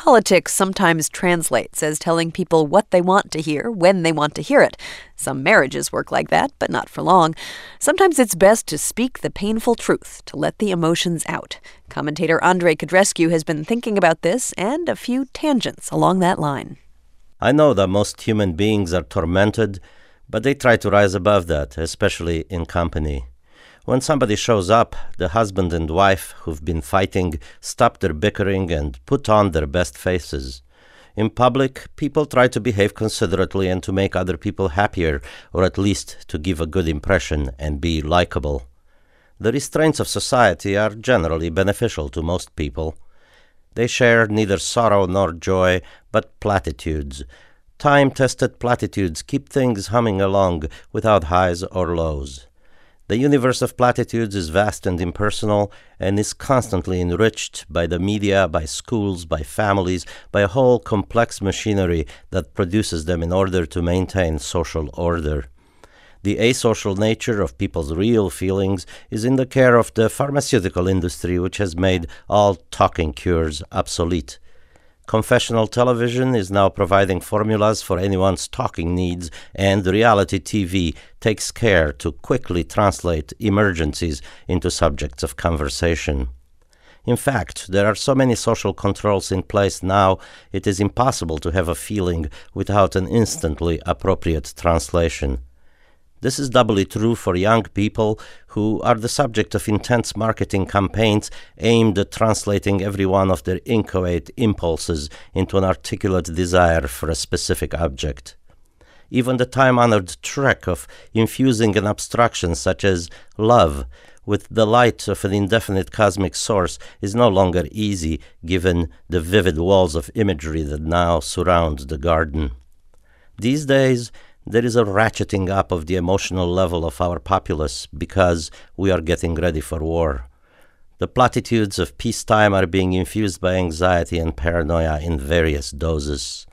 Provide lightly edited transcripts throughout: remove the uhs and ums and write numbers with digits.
politics sometimes translates as telling people what they want to hear when they want to hear it. Some marriages work like that, but not for long. Sometimes it's best to speak the painful truth, to let the emotions out. Commentator Andrei Codrescu has been thinking about this and a few tangents along that line. I know that most human beings are tormented, but they try to rise above that, especially in company. When somebody shows up, the husband and wife who've been fighting stop their bickering and put on their best faces. In public, people try to behave considerately and to make other people happier, or at least to give a good impression and be likable. The restraints of society are generally beneficial to most people. They share neither sorrow nor joy, but platitudes. Time-tested platitudes keep things humming along without highs or lows. The universe of platitudes is vast and impersonal and is constantly enriched by the media, by schools, by families, by a whole complex machinery that produces them in order to maintain social order. The asocial nature of people's real feelings is in the care of the pharmaceutical industry, which has made all talking cures obsolete. Confessional television is now providing formulas for anyone's talking needs, and reality TV takes care to quickly translate emergencies into subjects of conversation. In fact, there are so many social controls in place now, it is impossible to have a feeling without an instantly appropriate translation. This is doubly true for young people who are the subject of intense marketing campaigns aimed at translating every one of their inchoate impulses into an articulate desire for a specific object. Even the time-honored trek of infusing an abstraction such as love with the light of an indefinite cosmic source is no longer easy given the vivid walls of imagery that now surround the garden. These days, there is a ratcheting up of the emotional level of our populace because we are getting ready for war. The platitudes of peacetime are being infused by anxiety and paranoia in various doses.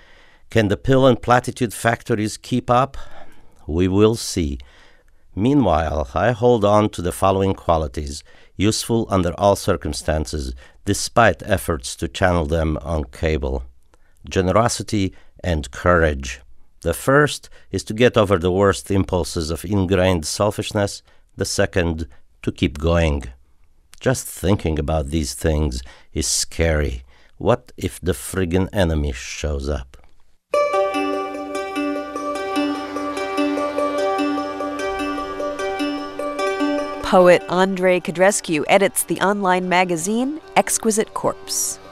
Can the pill and platitude factories keep up? We will see. Meanwhile, I hold on to the following qualities, useful under all circumstances, despite efforts to channel them on cable: generosity and courage. The first is to get over the worst impulses of ingrained selfishness. The second, to keep going. Just thinking about these things is scary. What if the friggin' enemy shows up? Poet Andrei Codrescu edits the online magazine Exquisite Corpse.